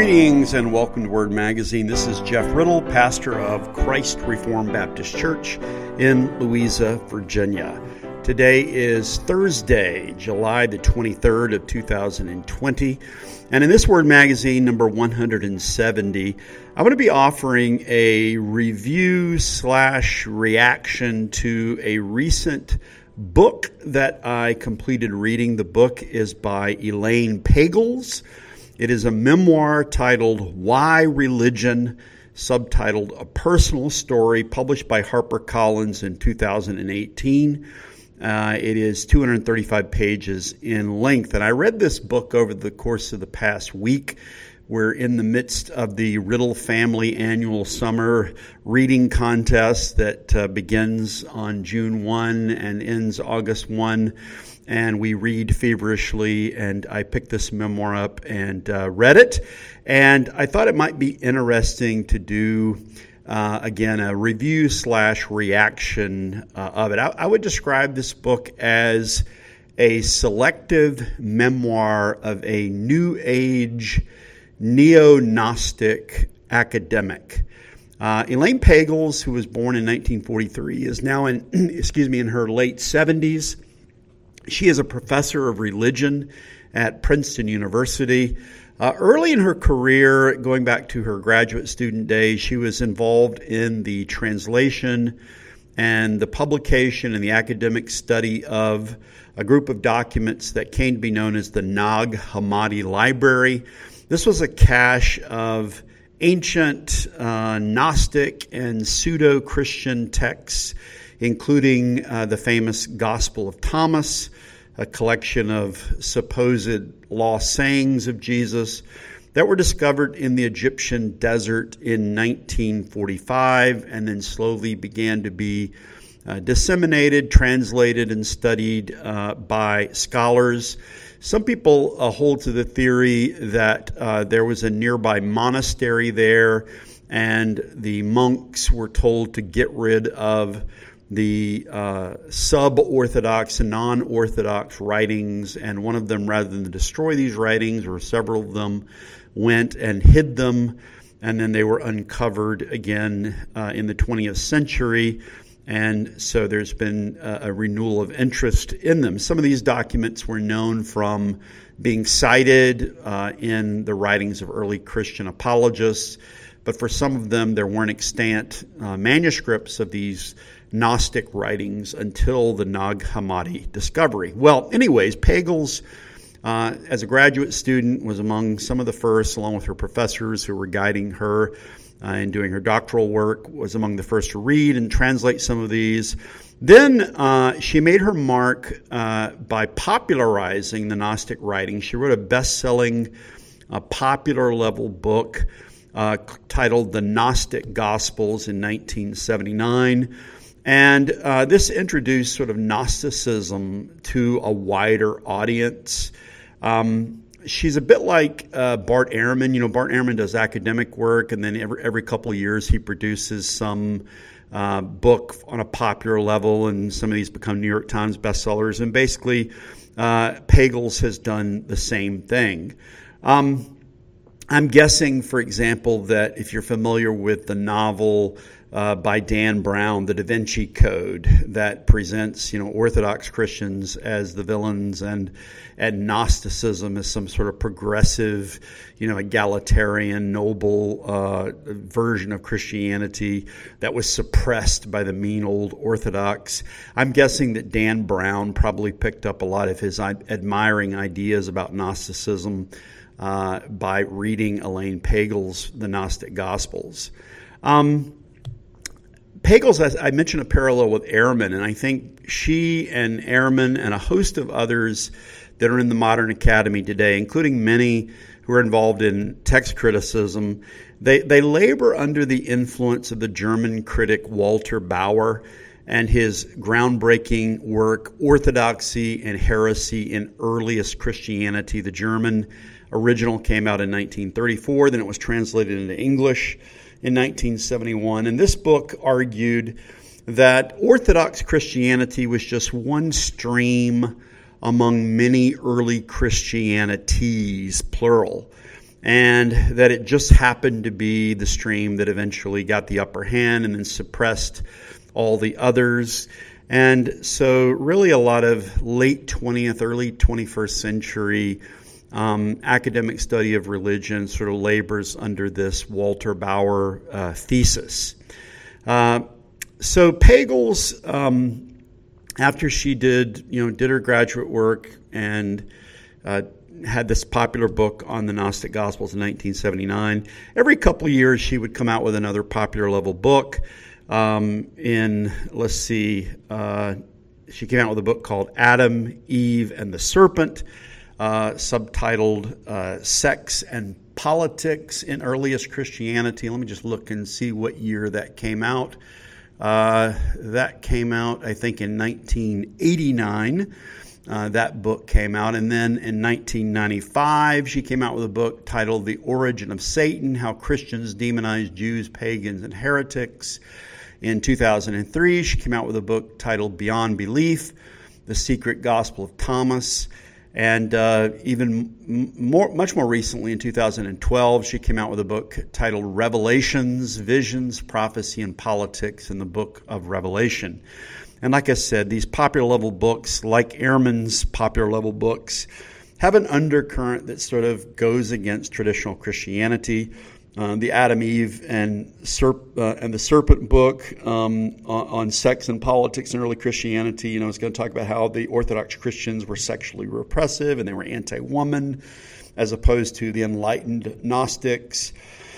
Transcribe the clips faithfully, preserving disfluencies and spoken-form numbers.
Greetings and welcome to Word Magazine. This is Jeff Riddle, pastor of Christ Reformed Baptist Church in Louisa, Virginia. Today is Thursday, July the twenty-third of two thousand twenty. And in this Word Magazine, number one hundred seventy, I'm going to be offering a review slash reaction to a recent book that I completed reading. The book is by Elaine Pagels. It is a memoir titled Why Religion, subtitled A Personal Story, published by HarperCollins in two thousand eighteen. Uh, it is two hundred thirty-five pages in length. And I read this book over the course of the past week. We're in the midst of the Riddle Family Annual Summer Reading Contest that uh, begins on June first and ends August first. And we read feverishly, and I picked this memoir up and uh, read it. And I thought it might be interesting to do, uh, again, a review slash reaction uh, of it. I, I would describe this book as a selective memoir of a New Age neo-Gnostic academic. Uh, Elaine Pagels, who was born in nineteen forty-three, is now in, excuse me, in her late seventies. She is a professor of religion at Princeton University. Uh, early in her career, going back to her graduate student days, she was involved in the translation and the publication and the academic study of a group of documents that came to be known as the Nag Hammadi Library. This was a cache of ancient uh, Gnostic and pseudo-Christian texts, including uh, the famous Gospel of Thomas, a collection of supposed lost sayings of Jesus that were discovered in the Egyptian desert in nineteen forty-five and then slowly began to be uh, disseminated, translated, and studied uh, by scholars. Some people uh, hold to the theory that uh, there was a nearby monastery there and the monks were told to get rid of the uh, sub-Orthodox and non-Orthodox writings, and one of them, rather than destroy these writings, or several of them, went and hid them, and then they were uncovered again uh, in the twentieth century, and so there's been a, a renewal of interest in them. Some of these documents were known from being cited uh, in the writings of early Christian apologists, but for some of them there weren't extant uh, manuscripts of these Gnostic writings until the Nag Hammadi discovery. Well, anyways, Pagels, uh, as a graduate student, was among some of the first, along with her professors who were guiding her uh, in doing her doctoral work, was among the first to read and translate some of these. Then uh, she made her mark uh, by popularizing the Gnostic writings. She wrote a best-selling, uh, popular-level book uh, titled The Gnostic Gospels in nineteen seventy-nine. And uh, this introduced sort of Gnosticism to a wider audience. Um, she's a bit like uh, Bart Ehrman. You know, Bart Ehrman does academic work, and then every every couple of years he produces some uh, book on a popular level, and some of these become New York Times bestsellers. And basically, uh, Pagels has done the same thing. Um, I'm guessing, for example, that if you're familiar with the novel Uh, by Dan Brown, The Da Vinci Code, that presents, you know, Orthodox Christians as the villains and, and Gnosticism as some sort of progressive, you know, egalitarian, noble uh, version of Christianity that was suppressed by the mean old Orthodox. I'm guessing that Dan Brown probably picked up a lot of his admiring ideas about Gnosticism uh, by reading Elaine Pagels' The Gnostic Gospels. Um, Pagels, as I mentioned, a parallel with Ehrman, and I think she and Ehrman and a host of others that are in the modern academy today, including many who are involved in text criticism, they, they labor under the influence of the German critic Walter Bauer and his groundbreaking work, Orthodoxy and Heresy in Earliest Christianity. The German original came out in nineteen thirty-four, then it was translated into English in nineteen seventy-one. And this book argued that Orthodox Christianity was just one stream among many early Christianities, plural. and that it just happened to be the stream that eventually got the upper hand and then suppressed all the others. And so really a lot of late twentieth, early twenty-first century um, academic study of religion sort of labors under this Walter Bauer uh, thesis. Uh, so Pagels, um, after she did, you know, did her graduate work and uh, had this popular book on the Gnostic Gospels in nineteen seventy-nine, every couple of years she would come out with another popular level book. Um, in, let's see, uh, she came out with a book called Adam, Eve, and the Serpent, uh, subtitled uh, Sex and Politics in Earliest Christianity. Let me just look and see what year that came out. Uh, that came out, I think, in nineteen eighty-nine. Uh, that book came out. And then in nineteen ninety-five, she came out with a book titled The Origin of Satan, How Christians Demonize Jews, Pagans, and Heretics. In two thousand three, she came out with a book titled Beyond Belief, The Secret Gospel of Thomas. And uh, even more, much more recently, in two thousand twelve, she came out with a book titled Revelations, Visions, Prophecy, and Politics in the Book of Revelation. And like I said, these popular level books, like Ehrman's popular level books, have an undercurrent that sort of goes against traditional Christianity. Uh, the Adam, Eve, and, Serp, uh, and the Serpent book um, on, on sex and politics in early Christianity, you know, it's going to talk about how the Orthodox Christians were sexually repressive and they were anti-woman, as opposed to the enlightened Gnostics.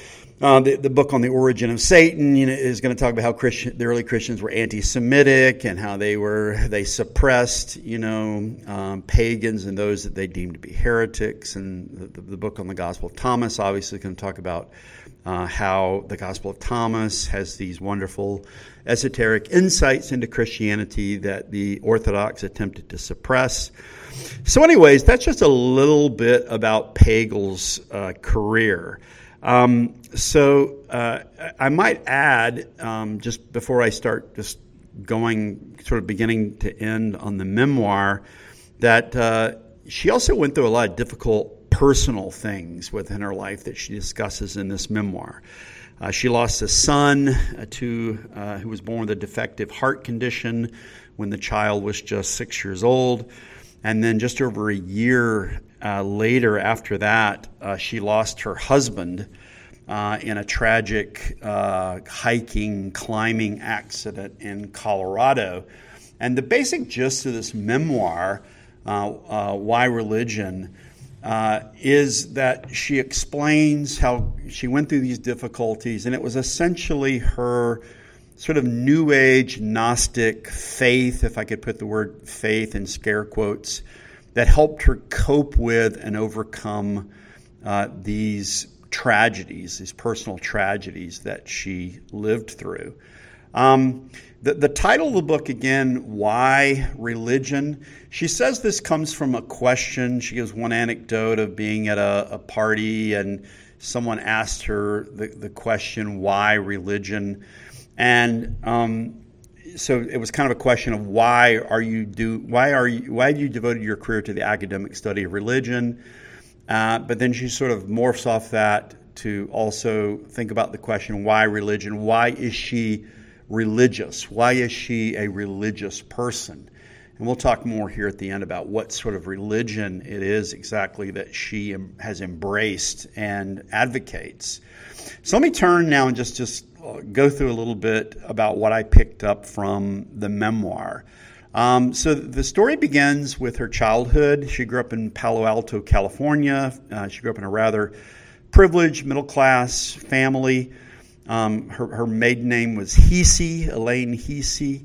Uh, the, the book on the origin of Satan, you know, is going to talk about how Christian, the early Christians were anti-Semitic and how they were they suppressed, you know, um, pagans and those that they deemed to be heretics. And the, the book on the Gospel of Thomas, obviously, is going to talk about uh, how the Gospel of Thomas has these wonderful esoteric insights into Christianity that the Orthodox attempted to suppress. So, anyways, that's just a little bit about Pagel's uh, career. Um, so uh, I might add, um, just before I start just going sort of beginning to end on the memoir, that uh, she also went through a lot of difficult personal things within her life that she discusses in this memoir. Uh, she lost a son uh, to uh, who was born with a defective heart condition when the child was just six years old. And then just over a year uh, later after that, uh, she lost her husband uh, in a tragic uh, hiking, climbing accident in Colorado. And the basic gist of this memoir, uh, uh, Why Religion, uh, is that she explains how she went through these difficulties, and it was essentially her sort of New Age Gnostic faith, if I could put the word faith in scare quotes, that helped her cope with and overcome uh, these tragedies, these personal tragedies that she lived through. Um, the, the title of the book, again, Why Religion? She says this comes from a question. She gives one anecdote of being at a, a party and someone asked her the, the question, why religion? And um, so it was kind of a question of why are you do why are you why have you devoted your career to the academic study of religion? Uh, but then she sort of morphs off that to also think about the question, why religion? Why is she religious? Why is she a religious person? And we'll talk more here at the end about what sort of religion it is exactly that she has embraced and advocates. So let me turn now and just just go through a little bit about what I picked up from the memoir. Um, so the story begins with her childhood. She grew up in Palo Alto, California. Uh, she grew up in a rather privileged middle-class family. Um, her, her maiden name was Hesse, Elaine Hesse,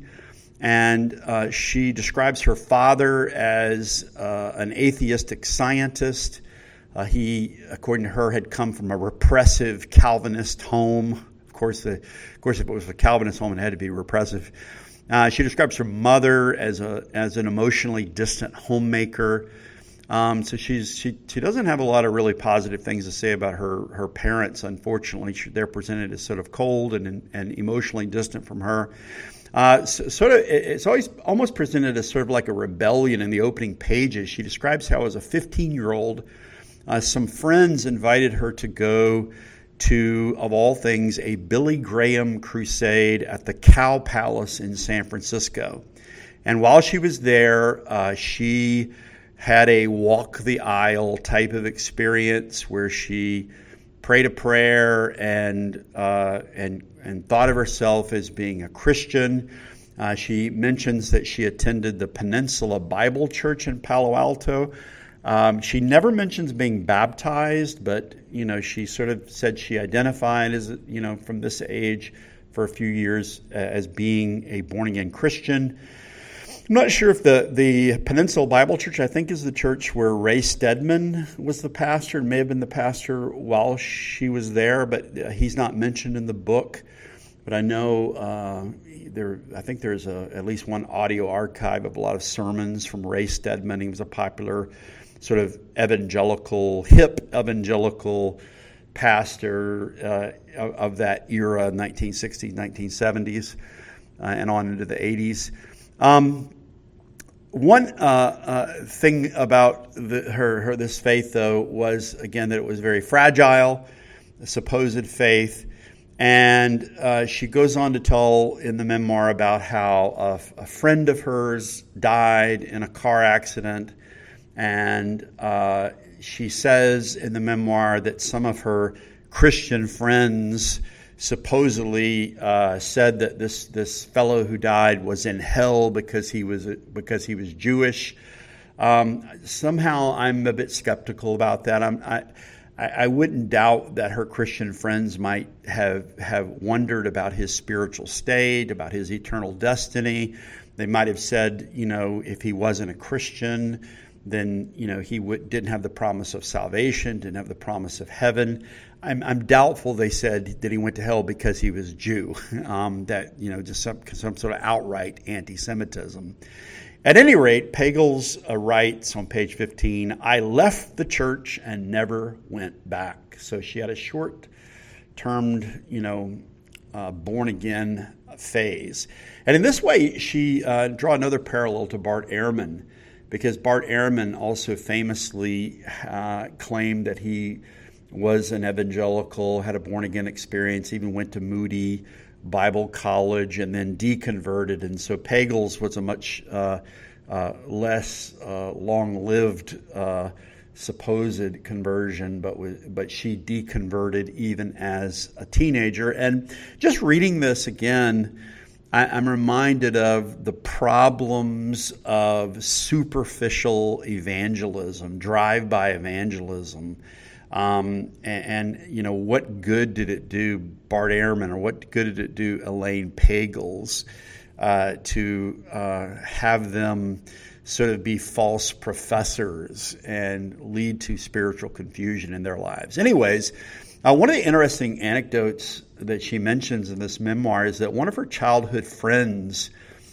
and uh, she describes her father as uh, an atheistic scientist. Uh, he, according to her, had come from a repressive Calvinist home. Of course, the, of course, if it was a Calvinist home, it had to be repressive. Uh, she describes her mother as a as an emotionally distant homemaker. Um, so she's she she doesn't have a lot of really positive things to say about her her parents. Unfortunately, she, they're presented as sort of cold and and emotionally distant from her. Uh, so, sort of, it's always almost presented as sort of like a rebellion in the opening pages. She describes how, as a fifteen-year-old, uh, some friends invited her to go to, of all things, a Billy Graham crusade at the Cow Palace in San Francisco. And while she was there, uh, she had a walk the aisle type of experience where she prayed a prayer and uh, and and thought of herself as being a Christian. Uh, she mentions that she attended the Peninsula Bible Church in Palo Alto. Um, she never mentions being baptized, but you know, she sort of said she identified as, you know, from this age for a few years uh, as being a born-again Christian. I'm not sure if the, the Peninsula Bible Church, I think, is the church where Ray Stedman was the pastor, and may have been the pastor while she was there, but he's not mentioned in the book. But I know uh, there. I think there's a, at least one audio archive of a lot of sermons from Ray Stedman. He was a popular sort of evangelical, hip evangelical pastor uh, of, of that era, nineteen sixties, nineteen seventies, uh, and on into the eighties. Um, one uh, uh, thing about the, her, her this faith, though, was, again, that it was very fragile, a supposed faith. And uh, she goes on to tell in the memoir about how a, a friend of hers died in a car accident. And uh, she says in the memoir that some of her Christian friends supposedly uh, said that this this fellow who died was in hell because he was because he was Jewish. Um, somehow, I'm a bit skeptical about that. I'm, I I wouldn't doubt that her Christian friends might have have wondered about his spiritual state, about his eternal destiny. They might have said, you know, if he wasn't a Christian, then, you know, he w- didn't have the promise of salvation, didn't have the promise of heaven. I'm, I'm doubtful they said that he went to hell because he was Jew, um, that, you know, just some, some sort of outright anti-Semitism. At any rate, Pagels uh, writes on page fifteen, "I left the church and never went back." So she had a short-termed, you know, uh, born-again phase. And in this way, she uh, draw another parallel to Bart Ehrman, because Bart Ehrman also famously uh, claimed that he was an evangelical, had a born-again experience, even went to Moody Bible College and then deconverted. And so Pagels was a much uh, uh, less uh, long-lived uh, supposed conversion, but was, but she deconverted even as a teenager. And just reading this again, I, I'm reminded of the problems of superficial evangelism, drive-by evangelism. Um, and, and, you know, what good did it do Bart Ehrman, or what good did it do Elaine Pagels uh, to uh, have them sort of be false professors and lead to spiritual confusion in their lives? Anyways, uh, one of the interesting anecdotes that she mentions in this memoir is that one of her childhood friends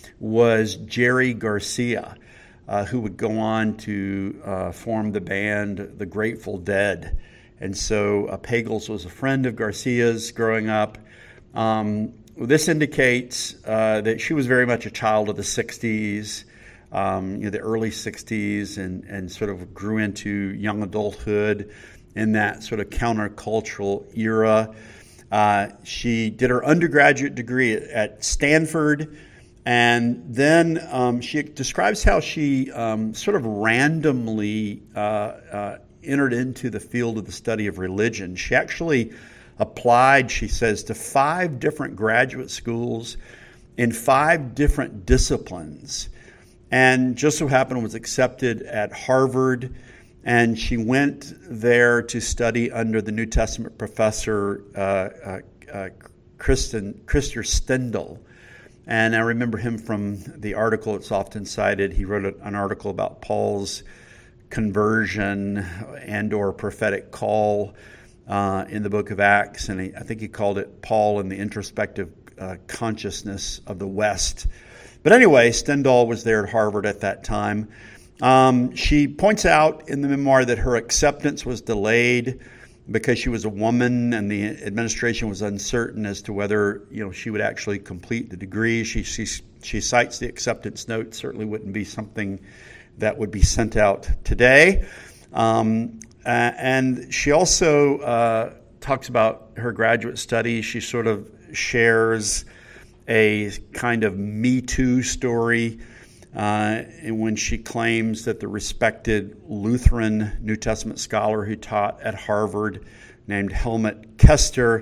was Jerry Garcia, uh, who would go on to uh, form the band The Grateful Dead. And so uh, Pagels was a friend of Garcia's growing up. Um, this indicates uh, that she was very much a child of the sixties, um, you know, the early sixties, and, and sort of grew into young adulthood in that sort of countercultural era. Uh, she did her undergraduate degree at, at Stanford, and then um, she describes how she um, sort of randomly uh, uh, entered into the field of the study of religion. She actually applied, she says, to five different graduate schools in five different disciplines, and just so happened was accepted at Harvard. And she went there to study under the New Testament professor uh, uh, uh, Kristen, Krister Stendal. And I remember him from the article that's often cited. He wrote an article about Paul's conversion and or prophetic call uh, in the book of Acts. And he, I think he called it Paul and the Introspective uh, Consciousness of the West. But anyway, Stendal was there at Harvard at that time. Um, she points out in the memoir that her acceptance was delayed because she was a woman and the administration was uncertain as to whether, you know, she would actually complete the degree. She she, she cites the acceptance note. Certainly wouldn't be something that would be sent out today. Um, and she also uh, talks about her graduate studies. She sort of shares a kind of Me Too story uh, when she claims that the respected Lutheran New Testament scholar who taught at Harvard named Helmut Kester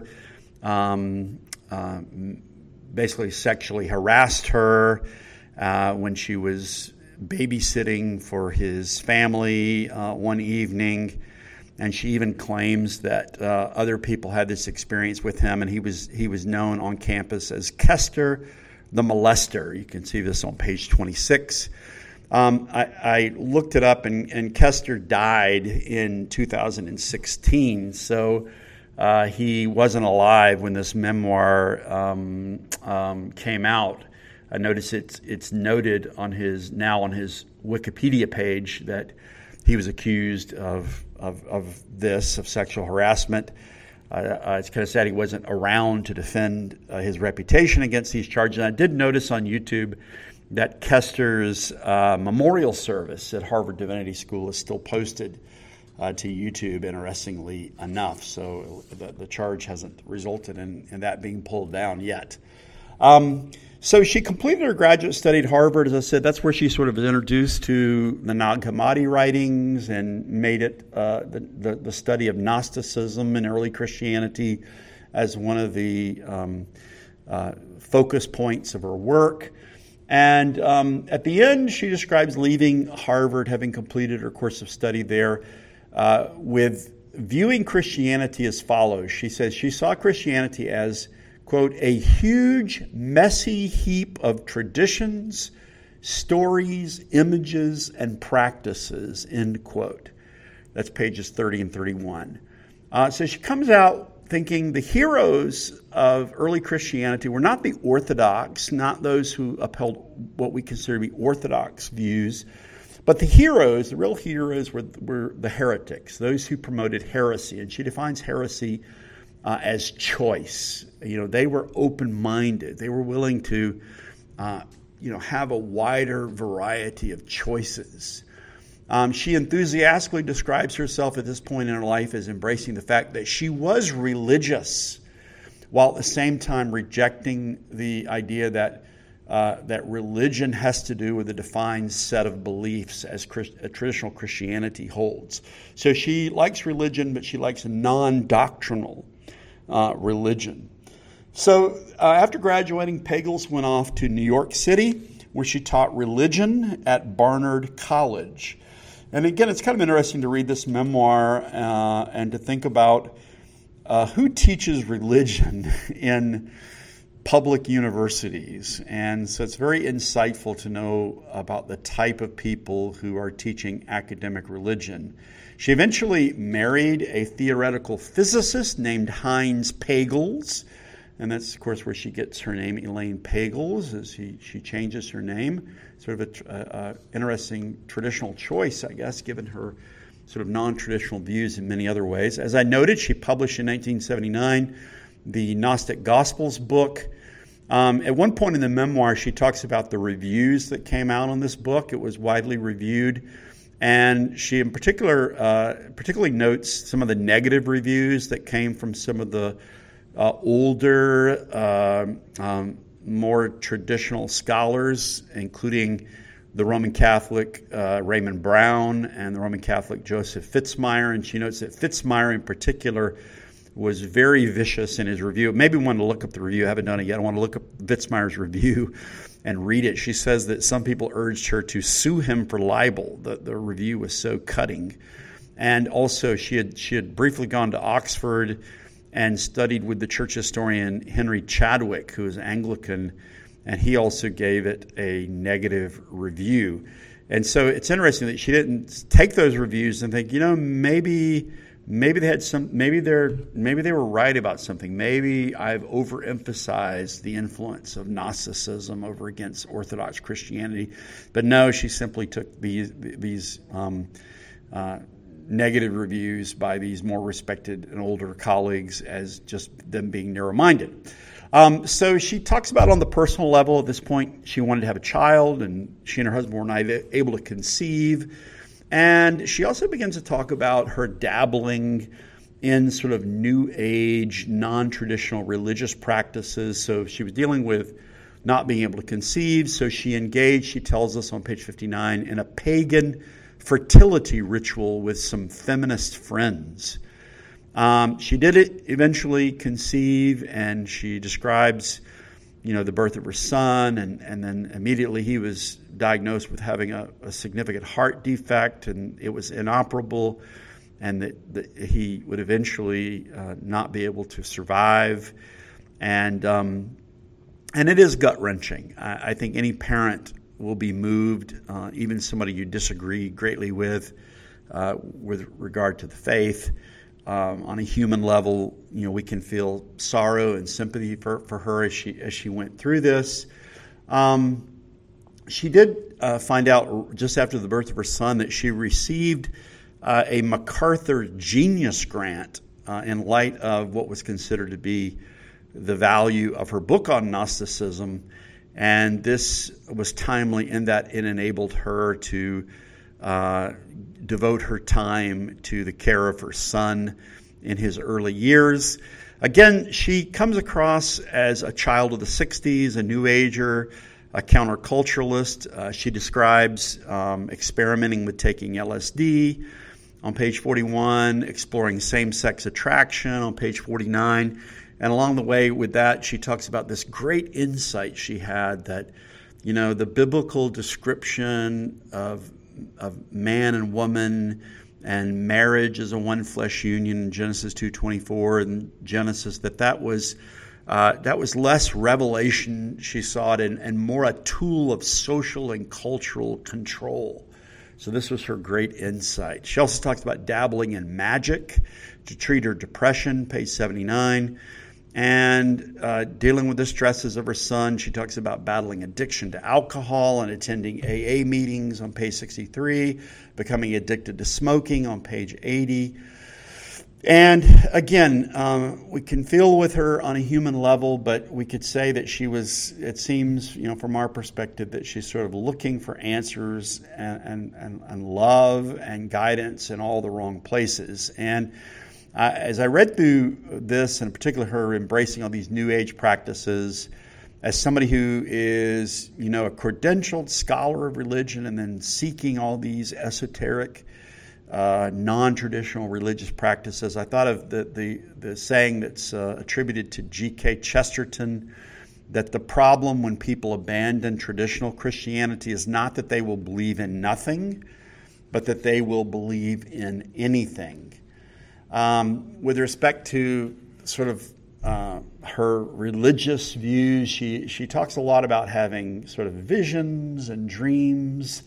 um, uh, basically sexually harassed her uh, when she was babysitting for his family uh, one evening. And she even claims that uh, other people had this experience with him, and he was he was known on campus as Kester the Molester. You can see this on page twenty-six. Um, I, I looked it up, and, and Kester died in two thousand sixteen, so uh, he wasn't alive when this memoir um, um, came out. I noticed it's it's noted on his now on his Wikipedia page that he was accused of of, of this, of sexual harassment. Uh, uh, it's kind of sad he wasn't around to defend uh, his reputation against these charges. And I did notice on YouTube that Kester's uh, memorial service at Harvard Divinity School is still posted uh, to YouTube, interestingly enough. So the, the charge hasn't resulted in, in that being pulled down yet. Um, so she completed her graduate study at Harvard. As I said, that's where she sort of was introduced to the Nag Hammadi writings and made it uh, the, the, the study of Gnosticism and early Christianity as one of the um, uh, focus points of her work. And um, at the end, she describes leaving Harvard, having completed her course of study there, uh, with viewing Christianity as follows. She says she saw Christianity as, quote, a huge, messy heap of traditions, stories, images, and practices, end quote. That's pages thirty and thirty-one. Uh, so she comes out thinking the heroes of early Christianity were not the orthodox, not those who upheld what we consider to be orthodox views, but the heroes, the real heroes, were, were the heretics, those who promoted heresy. And she defines heresy Uh, as choice. You know, they were open-minded. They were willing to, uh, you know, have a wider variety of choices. Um, she enthusiastically describes herself at this point in her life as embracing the fact that she was religious, while at the same time rejecting the idea that uh, that religion has to do with a defined set of beliefs as Christ- a traditional Christianity holds. So she likes religion, but she likes a non-doctrinal Uh, religion. So uh, after graduating, Pagels went off to New York City, where she taught religion at Barnard College. And again, it's kind of interesting to read this memoir uh, and to think about uh, who teaches religion in public universities. And so it's very insightful to know about the type of people who are teaching academic religion. She eventually married a theoretical physicist named Heinz Pagels, and that's, of course, where she gets her name, Elaine Pagels, as she, she changes her name. Sort of an interesting traditional choice, I guess, given her sort of non-traditional views in many other ways. As I noted, she published in nineteen seventy-nine the Gnostic Gospels book. Um, at one point in the memoir, she talks about the reviews that came out on this book. It was widely reviewed. And she in particular uh, particularly notes some of the negative reviews that came from some of the uh, older, uh, um, more traditional scholars, including the Roman Catholic uh, Raymond Brown and the Roman Catholic Joseph Fitzmyer. And she notes that Fitzmyer in particular was very vicious in his review. Maybe want to look up the review. I haven't done it yet. I want to look up Fitzmyer's review and read it. She says that some people urged her to sue him for libel. The, the review was so cutting. And also she had she had briefly gone to Oxford and studied with the church historian Henry Chadwick, who is Anglican, and he also gave it a negative review. And so it's interesting that she didn't take those reviews and think, you know, maybe maybe they had some maybe they're maybe they were right about something. Maybe I've overemphasized the influence of Gnosticism over against Orthodox Christianity. But no, she simply took these these um, uh, negative reviews by these more respected and older colleagues as just them being narrow-minded. Um, so she talks about on the personal level at this point, she wanted to have a child, and she and her husband were not able to conceive. And she also begins to talk about her dabbling in sort of New Age, non-traditional religious practices. So she was dealing with not being able to conceive, so she engaged, she tells us on page fifty-nine, in a pagan fertility ritual with some feminist friends. Um, she did it eventually conceive, and she describes, you know, the birth of her son, and, and then immediately he was diagnosed with having a, a significant heart defect, and it was inoperable, and that, that he would eventually uh, not be able to survive. And um, and it is gut-wrenching. I, I think any parent will be moved, uh, even somebody you disagree greatly with, uh, with regard to the faith. Um, on a human level, you know, we can feel sorrow and sympathy for, for her as she as she went through this. Um, she did uh, find out just after the birth of her son that she received uh, a MacArthur Genius Grant uh, in light of what was considered to be the value of her book on Gnosticism. And this was timely in that it enabled her to uh, devote her time to the care of her son in his early years. Again, she comes across as a child of the sixties, a New Ager, a counterculturalist. Uh, she describes um, experimenting with taking L S D on page forty-one, exploring same-sex attraction on page forty-nine. And along the way with that, she talks about this great insight she had that, you know, the biblical description of of man and woman and marriage as a one flesh union in Genesis two twenty-four and Genesis, that that was uh, that was less revelation, she saw it, and, and more a tool of social and cultural control. So this was her great insight. She also talks about dabbling in magic to treat her depression, page seventy-nine. And uh, dealing with the stresses of her son. She talks about battling addiction to alcohol and attending A A meetings on page sixty-three, becoming addicted to smoking on page eighty. And again, um, we can feel with her on a human level, but we could say that she was, it seems, you know, from our perspective, that she's sort of looking for answers and, and, and love and guidance in all the wrong places. And Uh, as I read through this, and in particular her embracing all these New Age practices, as somebody who is, you know, a credentialed scholar of religion and then seeking all these esoteric, uh, non-traditional religious practices, I thought of the the, the saying that's uh, attributed to G K Chesterton, that the problem when people abandon traditional Christianity is not that they will believe in nothing, but that they will believe in anything. Um, with respect to sort of uh, her religious views, she she talks a lot about having sort of visions and dreams.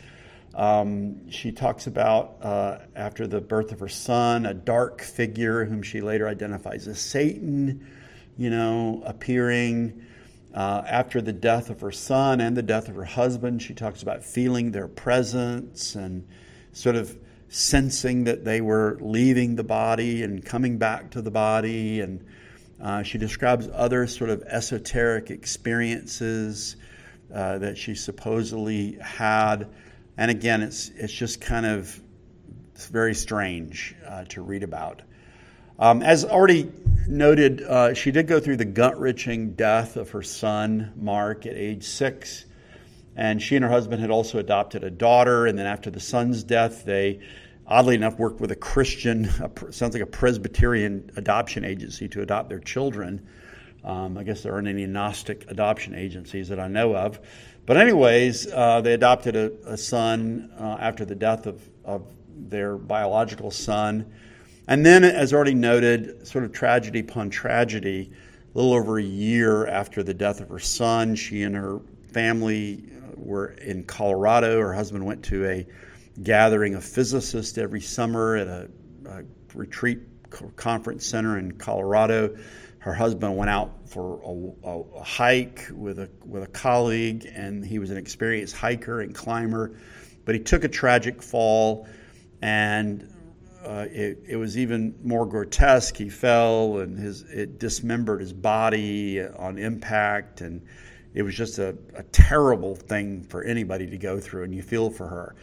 Um, she talks about, uh, after the birth of her son, a dark figure whom she later identifies as Satan, you know, appearing. Uh, after the death of her son and the death of her husband, she talks about feeling their presence and sort of sensing that they were leaving the body and coming back to the body. And uh, she describes other sort of esoteric experiences uh, that she supposedly had. And again, it's it's just kind of it's very strange uh, to read about. Um, as already noted, uh, she did go through the gut-wrenching death of her son, Mark, at age six. And she and her husband had also adopted a daughter. And then after the son's death, they, oddly enough, worked with a Christian, a, sounds like a Presbyterian adoption agency to adopt their children. Um, I guess there aren't any Gnostic adoption agencies that I know of. But anyways, uh, they adopted a, a son uh, after the death of, of their biological son. And then, as already noted, sort of tragedy upon tragedy, a little over a year after the death of her son, she and her family were in Colorado. Her husband went to a gathering of physicists every summer at a, a retreat conference center in Colorado. Her husband went out for a, a, a hike with a with a colleague, and he was an experienced hiker and climber, but he took a tragic fall, and uh, it, it was even more grotesque. He fell, and his it dismembered his body on impact, and it was just a, a terrible thing for anybody to go through, and you feel for her.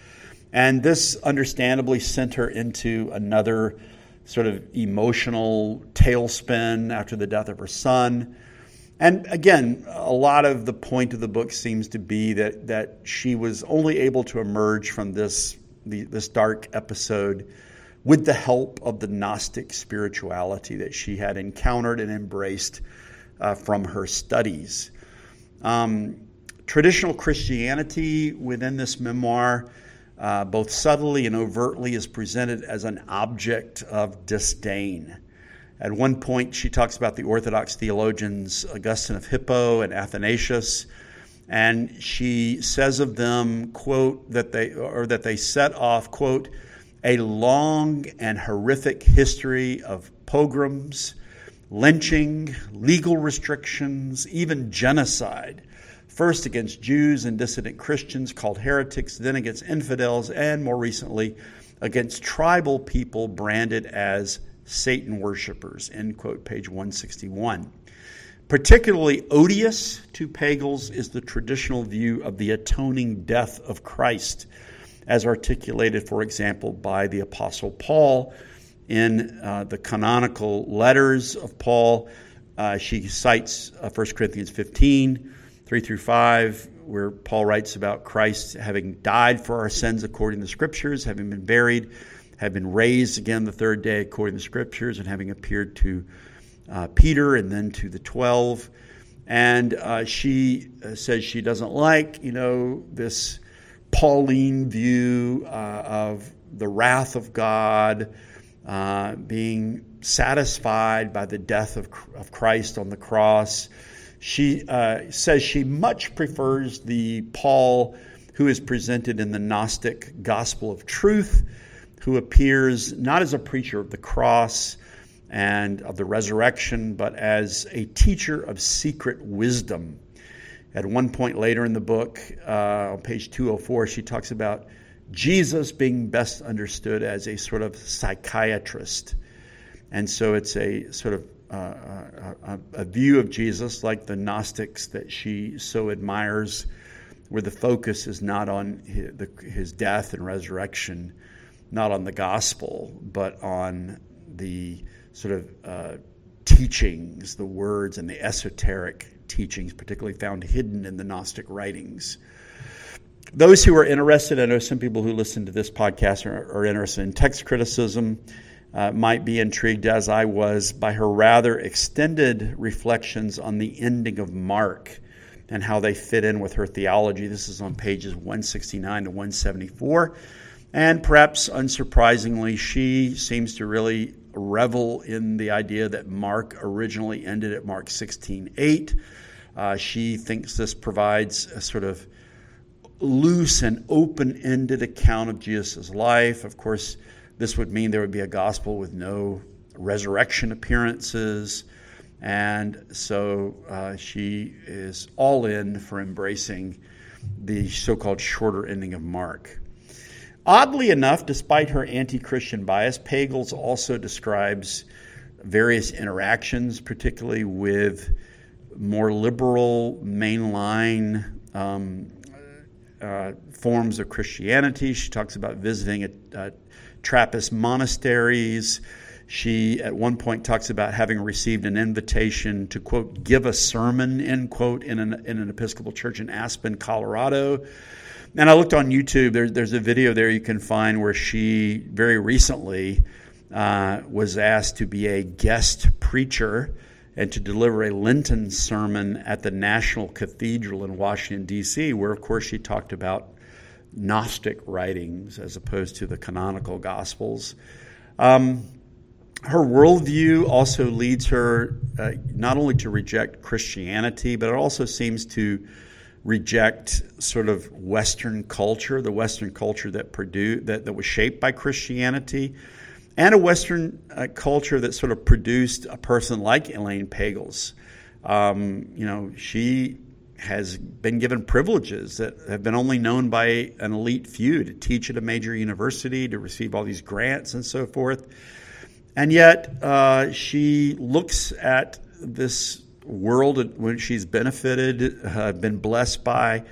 And this understandably sent her into another sort of emotional tailspin after the death of her son. And again, a lot of the point of the book seems to be that that she was only able to emerge from this the, this dark episode with the help of the Gnostic spirituality that she had encountered and embraced uh, from her studies. Um, traditional Christianity within this memoir, uh, both subtly and overtly, is presented as an object of disdain. At one point, she talks about the Orthodox theologians Augustine of Hippo and Athanasius, and she says of them, quote, that they or that they set off, quote, a long and horrific history of pogroms, lynching, legal restrictions, even genocide, first against Jews and dissident Christians called heretics, then against infidels, and more recently against tribal people branded as Satan worshipers, end quote, page one sixty-one. Particularly odious to Pagels is the traditional view of the atoning death of Christ, as articulated, for example, by the Apostle Paul in uh, the canonical letters of Paul. Uh, she cites uh, First Corinthians fifteen, three through five, where Paul writes about Christ having died for our sins according to the Scriptures, having been buried, have been raised again the third day according to the Scriptures, and having appeared to uh, Peter and then to the twelve. And uh, she uh, says she doesn't like, you know, this Pauline view uh, of the wrath of God, uh, being satisfied by the death of, of Christ on the cross. She uh, says she much prefers the Paul who is presented in the Gnostic Gospel of Truth, who appears not as a preacher of the cross and of the resurrection, but as a teacher of secret wisdom. At one point later in the book, uh, on page two oh four, she talks about Jesus being best understood as a sort of psychiatrist. And so it's a sort of uh, a, a view of Jesus like the Gnostics that she so admires, where the focus is not on his, the, his death and resurrection, not on the gospel, but on the sort of uh, teachings, the words and the esoteric teachings, particularly found hidden in the Gnostic writings. Those who are interested, I know some people who listen to this podcast are, are interested in text criticism, uh, might be intrigued, as I was, by her rather extended reflections on the ending of Mark and how they fit in with her theology. This is on pages one sixty-nine to one seventy-four. And perhaps unsurprisingly, she seems to really revel in the idea that Mark originally ended at Mark sixteen eight. Uh, she thinks this provides a sort of loose and open-ended account of Jesus' life. Of course, this would mean there would be a gospel with no resurrection appearances. And so uh, she is all in for embracing the so-called shorter ending of Mark. Oddly enough, despite her anti-Christian bias, Pagels also describes various interactions, particularly with more liberal, mainline um, uh, forms of Christianity. She talks about visiting a, a Trappist monasteries. She, at one point, talks about having received an invitation to, quote, give a sermon, end quote, in an, in an Episcopal church in Aspen, Colorado. And I looked on YouTube. There, there's a video there you can find where she very recently uh, was asked to be a guest preacher and to deliver a Lenten sermon at the National Cathedral in Washington, D C, where, of course, she talked about Gnostic writings as opposed to the canonical Gospels. Um, her worldview also leads her uh, not only to reject Christianity, but it also seems to reject sort of Western culture, the Western culture that produced that, that was shaped by Christianity, and a Western uh, culture that sort of produced a person like Elaine Pagels. Um, you know, she has been given privileges that have been only known by an elite few, to teach at a major university, to receive all these grants and so forth. And yet uh, she looks at this world when she's benefited, uh, been blessed by,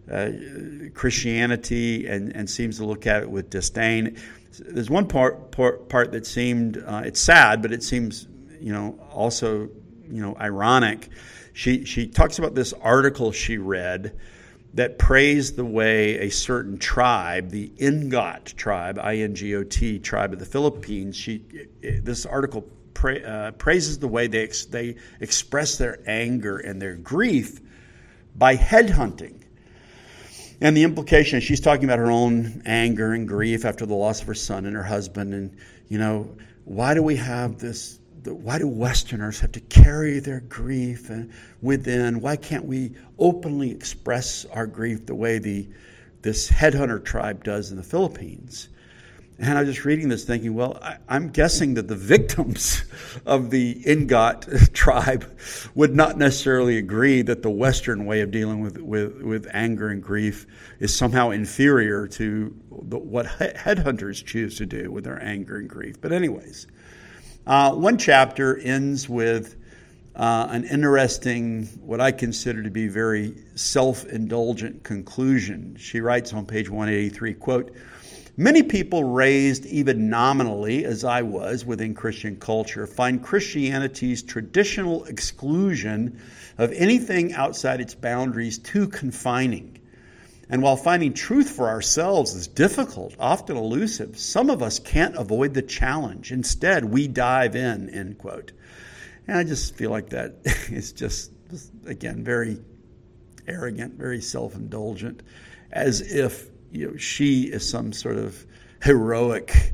uh, Christianity and, and seems to look at it with disdain. There's one part part, part that seemed uh, it's sad, but it seems you know also you know ironic. She she talks about this article she read that praised the way a certain tribe, the Ingot tribe, I N G O T tribe of the Philippines. She this article pra- uh, praises the way they ex- they express their anger and their grief by headhunting. And the implication, she's talking about her own anger and grief after the loss of her son and her husband. And, you know, why do we have this, why do Westerners have to carry their grief within? Why can't we openly express our grief the way the this headhunter tribe does in the Philippines? And I was just reading this thinking, well, I, I'm guessing that the victims of the Ingot tribe would not necessarily agree that the Western way of dealing with, with, with anger and grief is somehow inferior to the, what headhunters choose to do with their anger and grief. But anyways, uh, one chapter ends with uh, an interesting, what I consider to be very self-indulgent conclusion. She writes on page one eighty-three, quote, "Many people raised even nominally, as I was, within Christian culture, find Christianity's traditional exclusion of anything outside its boundaries too confining. And while finding truth for ourselves is difficult, often elusive, some of us can't avoid the challenge. Instead, we dive in," end quote. And I just feel like that is just, just again, very arrogant, very self-indulgent, as if you know, she is some sort of heroic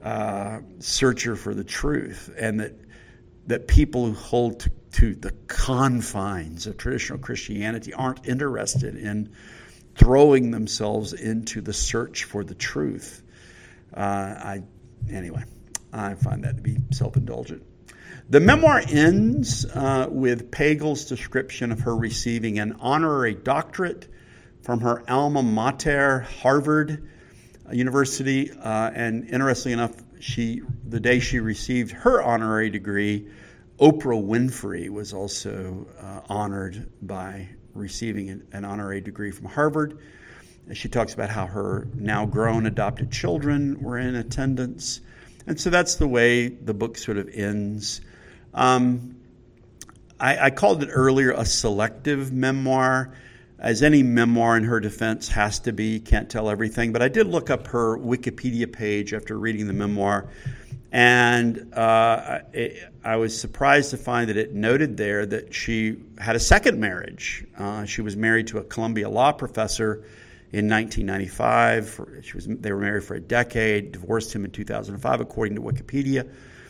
uh, searcher for the truth, and that that people who hold to, to the confines of traditional Christianity aren't interested in throwing themselves into the search for the truth. Uh, I anyway, I find that to be self-indulgent. The memoir ends uh, with Pagel's description of her receiving an honorary doctorate from her alma mater, Harvard University, uh, and interestingly enough, she the day she received her honorary degree, Oprah Winfrey was also uh, honored by receiving an, an honorary degree from Harvard. She talks about how her now grown adopted children were in attendance, and so that's the way the book sort of ends. Um, I, I called it earlier a selective memoir. As any memoir in her defense has to be, can't tell everything. But I did look up her Wikipedia page after reading the memoir, and uh, it, I was surprised to find that it noted there that she had a second marriage. Uh, she was married to a Columbia law professor in nineteen ninety-five. She was, they were married for a decade, divorced him in two thousand five, according to Wikipedia.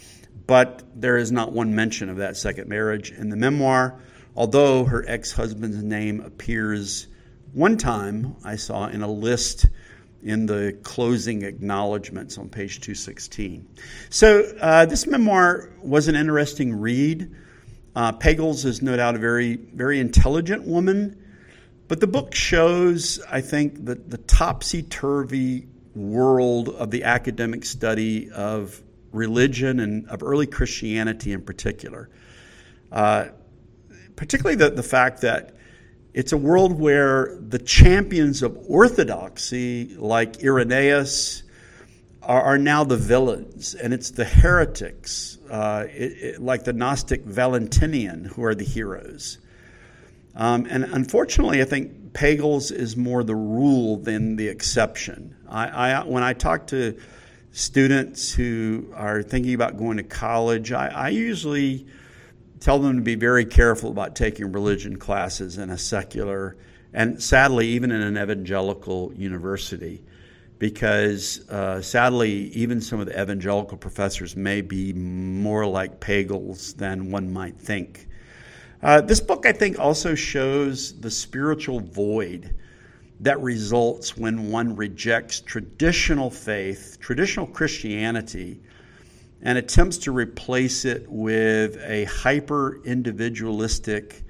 But there is not one mention of that second marriage in the memoir, although her ex-husband's name appears one time I saw in a list in the closing acknowledgments on page two sixteen. So uh, this memoir was an interesting read. Uh, Pagels is no doubt a very, very intelligent woman, but the book shows, I think, the, the topsy-turvy world of the academic study of religion and of early Christianity in particular. Uh, particularly the, the fact that it's a world where the champions of orthodoxy, like Irenaeus, are, are now the villains, and it's the heretics, uh, it, it, like the Gnostic Valentinian, who are the heroes. Um, and unfortunately, I think Pagels is more the rule than the exception. I, I when I talk to students who are thinking about going to college, I, I usually tell them to be very careful about taking religion classes in a secular and sadly even in an evangelical university, because uh, sadly even some of the evangelical professors may be more like Pagels than one might think. Uh, this book, I think, also shows the spiritual void that results when one rejects traditional faith, traditional Christianity, and attempts to replace it with a hyper-individualistic,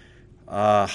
uh,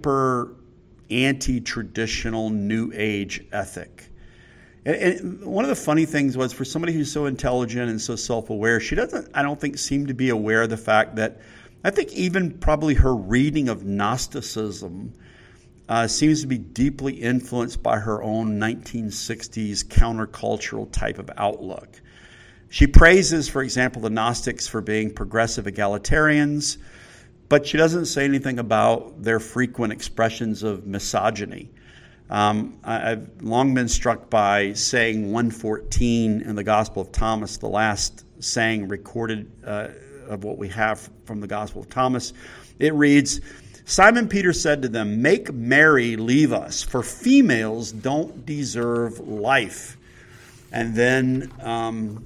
hyper-anti-traditional New Age ethic. And, and one of the funny things was, for somebody who's so intelligent and so self-aware, she doesn't, I don't think, seem to be aware of the fact that I think even probably her reading of Gnosticism uh, seems to be deeply influenced by her own nineteen sixties countercultural type of outlook. She praises, for example, the Gnostics for being progressive egalitarians, but she doesn't say anything about their frequent expressions of misogyny. Um, I, I've long been struck by saying one fourteen in the Gospel of Thomas, the last saying recorded uh, of what we have from the Gospel of Thomas. It reads, Simon Peter said to them, "Make Mary leave us, for females don't deserve life." And then um,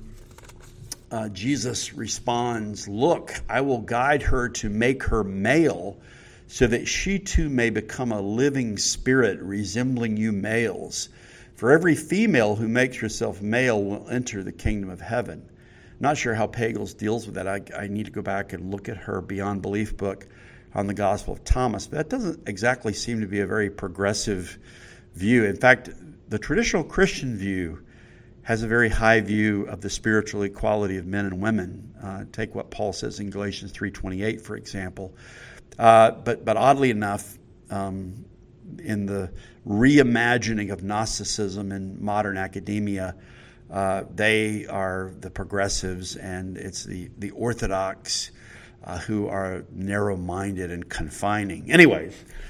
uh, Jesus responds, "Look, I will guide her to make her male, so that she too may become a living spirit resembling you males. For every female who makes herself male will enter the kingdom of heaven." Not sure how Pagels deals with that. I, I need to go back and look at her Beyond Belief book on the Gospel of Thomas. But that doesn't exactly seem to be a very progressive view. In fact, the traditional Christian view has a very high view of the spiritual equality of men and women. Uh, take what Paul says in Galatians three twenty-eight, for example. Uh, but, but oddly enough, um, in the reimagining of Gnosticism in modern academia, uh, they are the progressives, and it's the, the Orthodox uh, who are narrow-minded and confining. Anyways,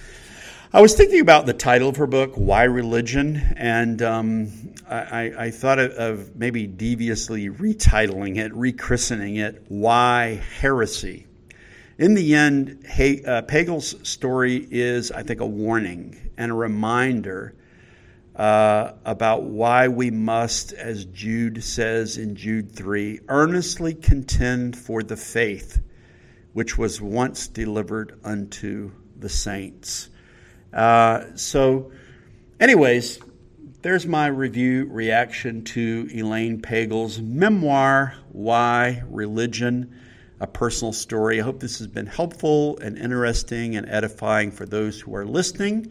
I was thinking about the title of her book, Why Religion? And um, I, I thought of, of maybe deviously retitling it, rechristening it, Why Heresy? In the end, he, uh, Pagel's story is, I think, a warning and a reminder uh, about why we must, as Jude says in Jude three, earnestly contend for the faith which was once delivered unto the saints. Uh, so, anyways, there's my review reaction to Elaine Pagel's memoir, Why Religion? A personal story. I hope this has been helpful and interesting and edifying for those who are listening.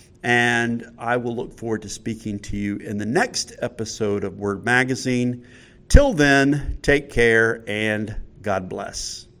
And I will look forward to speaking to you in the next episode of Word Magazine. Till then, take care and God bless.